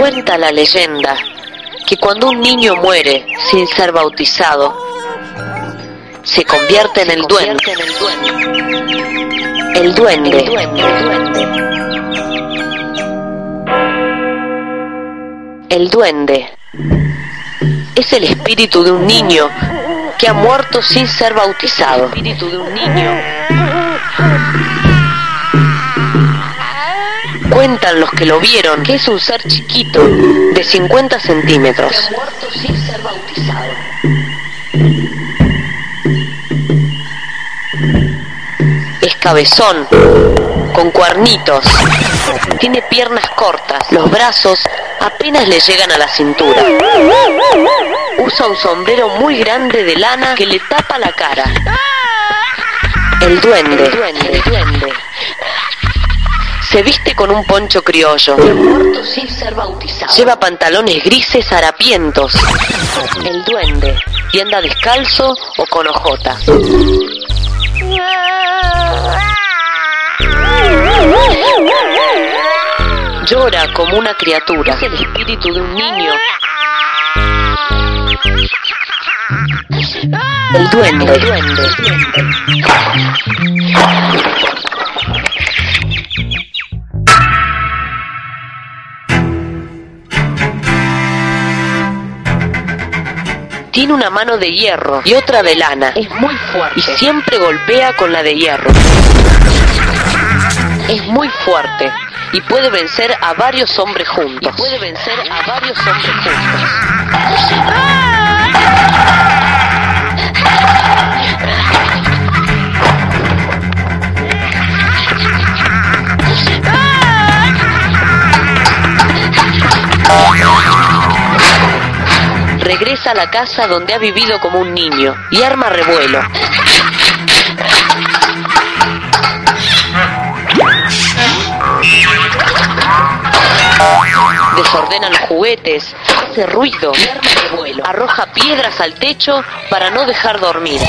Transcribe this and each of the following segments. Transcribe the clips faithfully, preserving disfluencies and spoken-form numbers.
Cuenta la leyenda que cuando un niño muere sin ser bautizado, se convierte en el duende. El duende. El duende. El duende es el espíritu de un niño que ha muerto sin ser bautizado. El espíritu de un niño. Cuentan los que lo vieron que es un ser chiquito de cincuenta centímetros. Que ha muerto sin ser bautizado. Es cabezón, con cuernitos, tiene piernas cortas, los brazos apenas le llegan a la cintura. Usa un sombrero muy grande de lana que le tapa la cara. El duende, el duende, el duende. Se viste con un poncho criollo. Muerto sin ser bautizado. Lleva pantalones grises harapientos. El duende. Y anda descalzo o con ojotas. Llora como una criatura. Es el espíritu de un niño. El duende, el duende, el duende. Tiene una mano de hierro y otra de lana. Es muy fuerte y siempre golpea con la de hierro. Es muy fuerte y puede vencer a varios hombres juntos. Y puede vencer a varios hombres juntos. Regresa a la casa donde ha vivido como un niño y arma revuelo. Desordena los juguetes, hace ruido y arma revuelo. Arroja piedras al techo para no dejar dormir.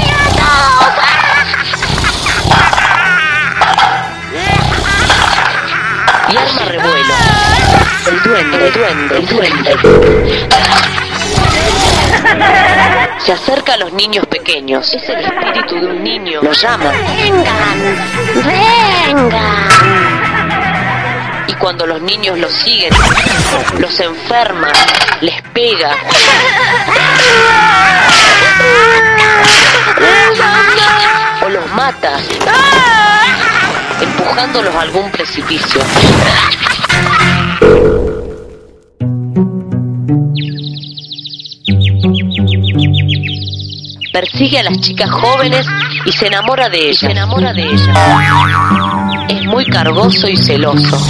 Y arma revuelo. El duende, el duende, el duende. Se acerca a los niños pequeños. Es el espíritu de un niño. Los llama. Vengan, vengan. Y cuando los niños los siguen, los enferma, les pega. O los mata, empujándolos a algún precipicio. Persigue a las chicas jóvenes y se enamora de ellas. Se enamora de ellas. Es muy cargoso y celoso.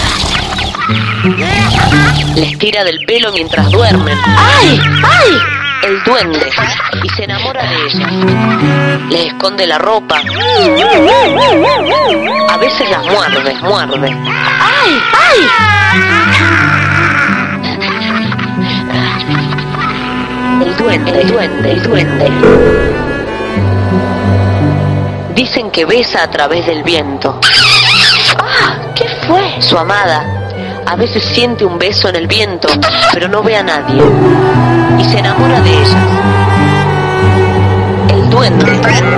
Les tira del pelo mientras duermen. ¡Ay! ¡Ay! El duende. Y se enamora de ellas. Les esconde la ropa. A veces las muerde, muerde. ¡Ay! ¡Ay! El duende, el duende, el duende. Dicen que besa a través del viento. ¡Ah! ¿Qué fue? Su amada. A veces siente un beso en el viento, pero no ve a nadie. Y se enamora de ellas. El duende.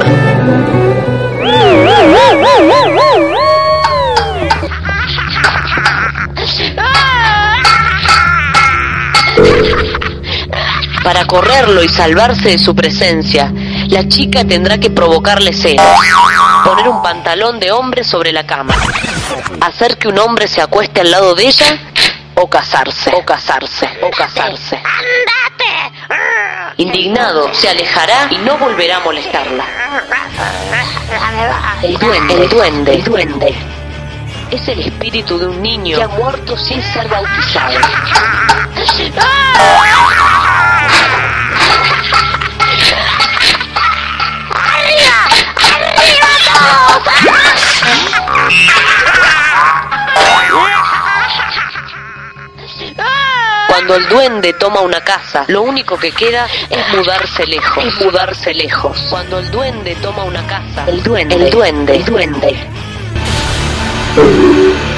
Para correrlo y salvarse de su presencia, la chica tendrá que provocarle celos, poner un pantalón de hombre sobre la cama, hacer que un hombre se acueste al lado de ella, o casarse, o casarse, o casarse. Indignado, se alejará y no volverá a molestarla. El duende, el duende, el duende. Es el espíritu de un niño que ha muerto sin ser bautizado. Cuando el duende toma una casa, lo único que queda es mudarse lejos. Es mudarse lejos. Cuando el duende toma una casa, el duende, el duende, el duende.